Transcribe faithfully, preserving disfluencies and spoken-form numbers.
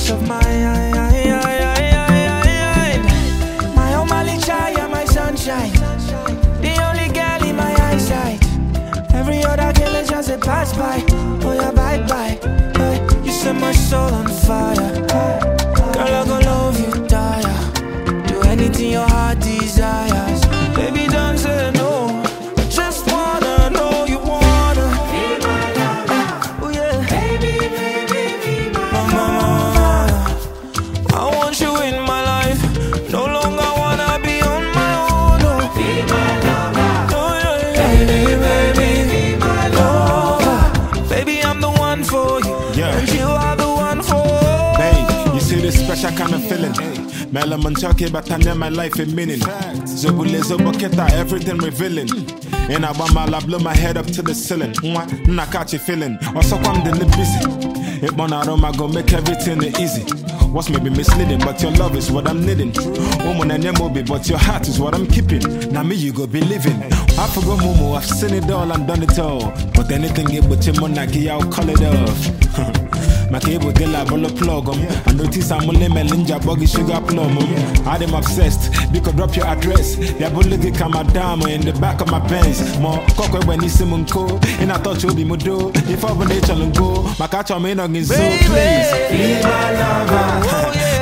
peace of mind. My Omali Chaya, my sunshine, the only girl in my eyesight. Every other girl is just a pass by. Oh yeah, bye bye. Hey, you set my soul on fire. Girl, I gon' love you, die. Do anything your heart desires. Baby, don't say no. Just wanna know you wanna be my lover. Oh yeah, baby, baby, be my lover. I want you in my life. No longer wanna be on my own. No, be my lover. Oh yeah, yeah. Baby, baby, be my lover. Baby, I'm the one for you, yeah. And you are the one for me. Babe, you see this special kind of feeling. Melaman talking about my life in meaning. Zobule Zoboketa, everything revealing. And I want my blow my head up to the ceiling. Nah, catch you feeling. Also, I'm the busy. It one aroma go make everything easy. What's maybe misleading, but your love is what I'm needing. Woman and your mobi, but your heart is what I'm keeping. Now me you go be living. I forgot Momo, I've seen it all and done it all. But anything it but your monarchy, I'll call it off. My cable de la bolo plug um. I notice I'm only melinja buggy sugar plum um. I'm obsessed, because drop your address. Ya bully come down in the back of my pants. More cocoa when you see munko. And I thought you'd be mudo. If I were nature and go, my catch on me no so please. Be my lover. Oh, yeah.